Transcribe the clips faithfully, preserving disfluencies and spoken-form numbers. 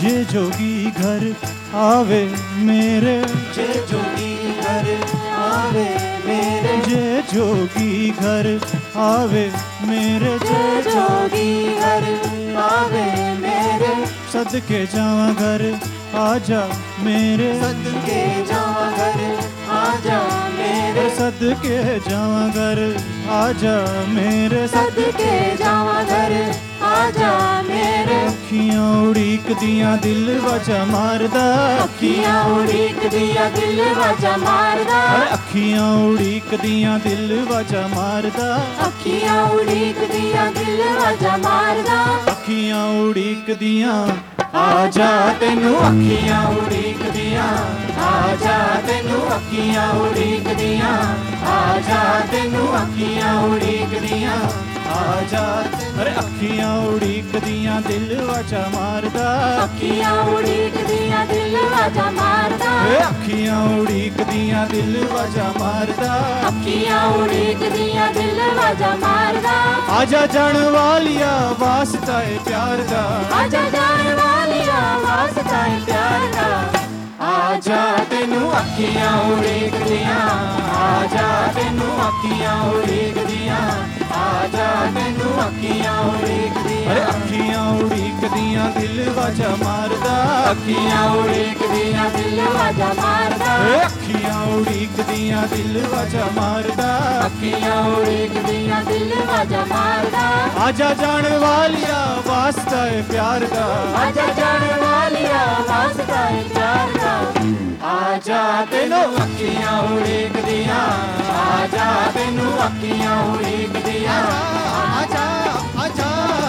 जे जोगी घर आवे मेरे, जे जोगी घर आवे मेरे, जे जोगी घर आवे मेरे, जे जोगी घर आवे मेरे, सदके जावा घर आजा मेरे, सदके जावा घर आजा मेरे, सदके जावा घर आजा मेरे, सदके जावा घर आजा मेरे। अखियां उड़ीक दियां दिल वजा मारदा, अखियां उड़ीक दिया दिल वजा मारदा, अखियां उड़ीक दियां दिल वजा मारदा, अखियां उड़ीक दिया दिल वजा मारदा, अखियां उड़ीक दियां आजा तेनू अखियां उड़ीक दिया, आजा तेनू अखियां उड़ीक दिया, आजा तेनू अखियां उड़ीक दिया, आजा। अरे अखियां उड़ीक दियां दिल वजा मारदा, अखियां उड़ीक दिया दिल वजा मारदा, अखियां उड़ीक दियां दिल वजा मारदा, अखियां उड़ीक दिया दिल वजा मारदा, आजा जान वालिया वास्ता है प्यार दा, आजा जान वालिया वास्ता है प्यार दा, आजा तेनू अखियां उड़ीक दिया, आजा तेनू अखियां उड़ीक दिया, आजा तेनू अखियां उड़ीक दिया। अरे अखियां उड़ीक दियां दिल वजा मारदा, अखियां उड़ीक दिया दिल वजा मारदा, अखियां उड़ीक दियां दिल वजा मारदा, अखियां उड़ीक दिया दिल वजा मारदा, आजा जान वालिया वास्ता है प्यार दा, आजा जान वालिया वास्ता है प्यार दा, आजा तेनू अखियां उड़ीक दिया, आजा तेनू अखियां उड़ीक दिया, आजा आजा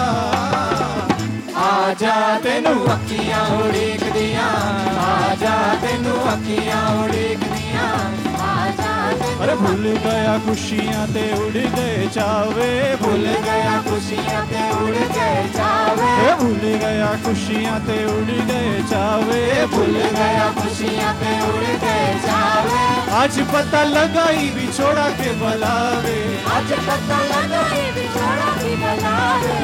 आजा तेनू अखियां उड़ीक दिया, आजा तेनू अखियां उड़ीक दिया, आजा अरे भूल गया खुशियां ते उड़ गए चावे, भूल गया खुशियां ते उड़ गए चावे, भूल गया खुशियां ते उड़ गए चावे, भूल गया खुशियां ते उड़ गए चावे, आज पता लगा ही बिछोड़ा के बलावे, आज पता लगा ये बिछोड़ा की बलावे,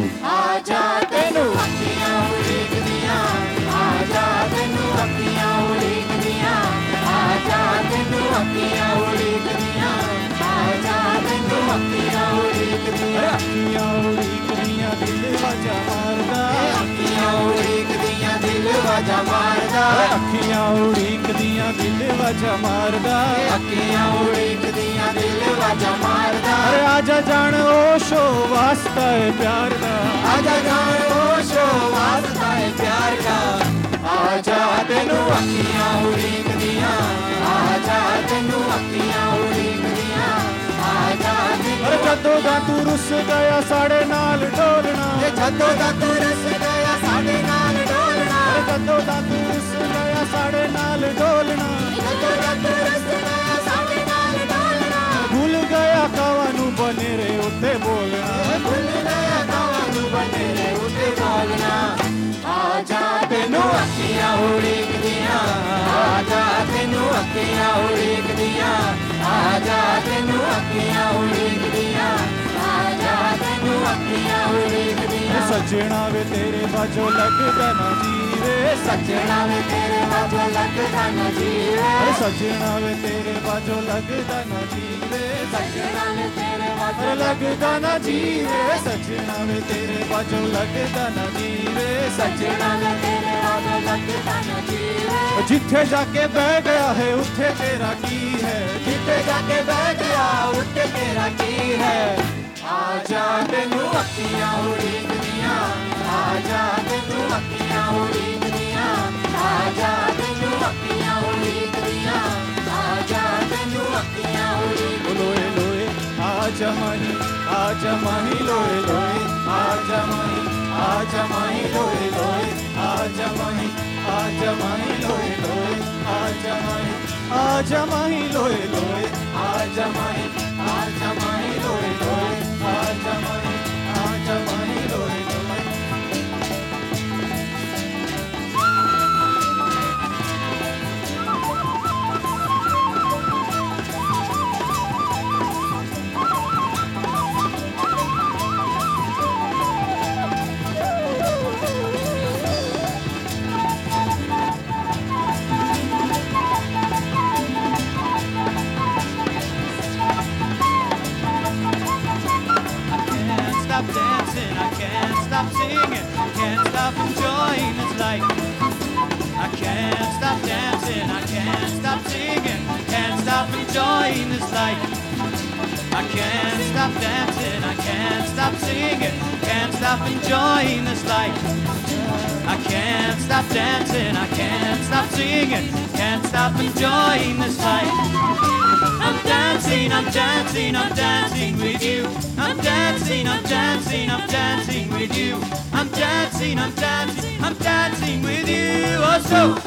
आजा तेनू अखियां उड़ीक दिया, आजा तेनू अखियां उड़ीक दिया, आजा तेनू अखियां उड़ीक दिया, आजा तेनू अखियां उड़ीक दिया, अखियां उड़ीक दियां दिल वजा मारदा, अखियां उड़ीक दिया दिल वजा मारदा, अखियां उड़ीक दियां दिल वजा मारदा, अखियां उड़ीक दिया दिल वजा मारदा, अरे आजा जान ओशो वास्ता है प्यार दा, आजा जान ओशो वास्ता है प्यार का, आजा तेनू अखियां उड़ीक दिया, आजा तेनू अखियां उड़ीक दिया, आजा तेनू अरे जदों दा तू रुस गया साढ़े नाल डोलना, जदों दा तू रस गया साडे नाल डोलना, अरे जदों दा तू रुस गया साढ़े नाल डोलना, जदों दा तू रस गया साडे नाल डोलना, भूल गया कावानू बने रे उत्ते बोलना, भूल गया कावानू बने रे उते बोलना, आजा तेनू अखियां उड़ीक दिया, आजा तेनू अखियां उड़ीक दिया, आजा तेनू अखियां उड़ीक दिया, आजा तेनू अखियां उड़ीक दिया, सजना वे तेरे बाजो लगदा ना जीवे, सजना वे तेरे बाजो लगदा ना जीवे, अरे सजना वे तेरे बाजो लगदा ना जीवे, सजना वे तेरे बाजो अरे लगदा ना जीवे, सजना वे तेरे बाजो लगदा ना जीवे, सजना वे तेरे बाजो लगदा ना जीवे, जिथे जाके बह गया है उथे तेरा की है, जिथे जाके बैठ गया उत्ते तेरा की है, आजा तेनू अखियां उड़ीक दिया, आजा तेनू अखियां उड़ीक दिया, आजा तेनू अखियां उड़ीक दिया, आजा तेनू अखियां उड़ीक लोए लोए आजा माही आजा माही लोए लोए आजा माही आजा माही लोए लोए आजा माही आजा माही लोए लोए आजा माही आजा माही लोए लोए आजा माही आजा माही लोए लोए आजा माही आजा माही लोए लोए। light. I can't stop dancing, I can't stop singing, can't stop enjoying this life. I can't stop dancing, I can't stop singing, can't stop enjoying this life. I'm dancing, I'm dancing, I'm dancing with you. I'm dancing, I'm dancing, I'm dancing with you. I'm dancing, I'm dancing, I'm dancing with you. Oh, so.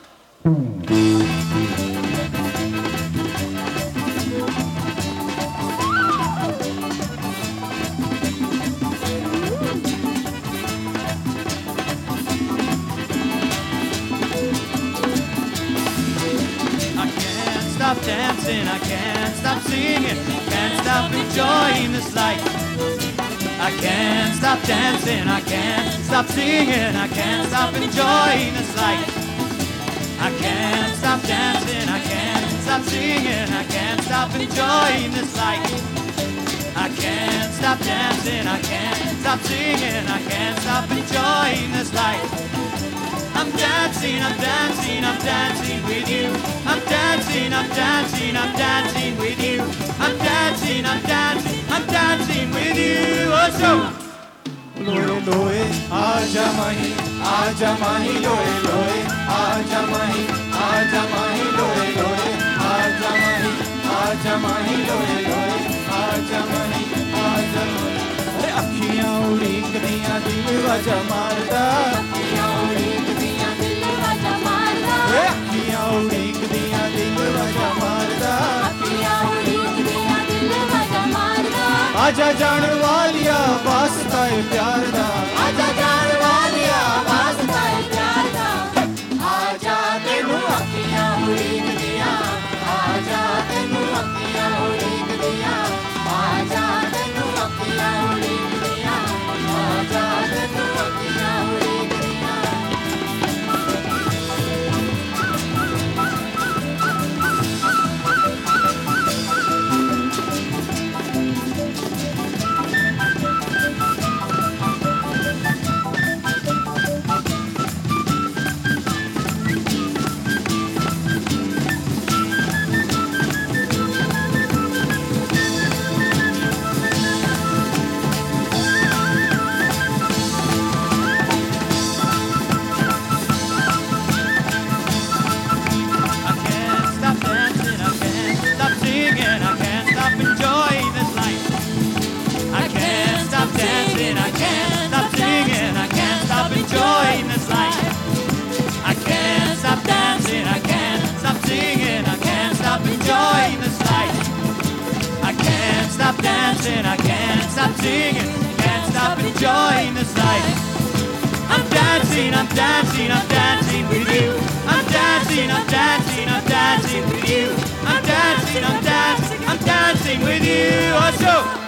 Stop dancing, I can't stop singing, can't stop enjoying this life. I can't stop dancing, I can't stop singing, I can't stop enjoying this life. I can't stop dancing, I can't stop singing, I can't stop enjoying this life. I can't stop dancing, I can't stop singing, I can't stop enjoying this life. I'm dancing, I'm dancing, I'm dancing with you. I'm dancing, I'm dancing, I'm dancing with you. I'm dancing, I'm dancing, I'm dancing with you. Oh, so. Loe loe, aaja mahi, aaja mahi, loe loe, aaja mahi, aaja mahi, loe loe, aaja mahi, aaja mahi, loe loe, aaja mahi, aaja mahi. अरे अखियाँ उड़ीकदियाँ दिल वजा मारदा, अखियाँ उड़ीकदियाँ दिल वजा मारदा, अखियाँ उड़ीकदियाँ दिल वजा मारदा, अखियाँ उड़ीकदियाँ दिल वजा मारदा। आजा जान वालिया वास्ता है प्यार दा, आजा जान वालिया वास्ता है प्यार दा। आजा तेनू अखियाँ उड़ीकदियाँ, आजा तेनू अखियाँ उड़ीकदियाँ, आजा तेनू अखियाँ उड़ीकदियाँ, आजा तेनू अखियाँ उड़ीकदियाँ। Stop dancing, I can't stop singing, can't stop enjoying this life. I'm dancing, I'm dancing, I'm dancing with you. I'm dancing, I'm dancing, I'm dancing with you. I'm dancing, I'm dancing, I'm dancing with you. Oh, so.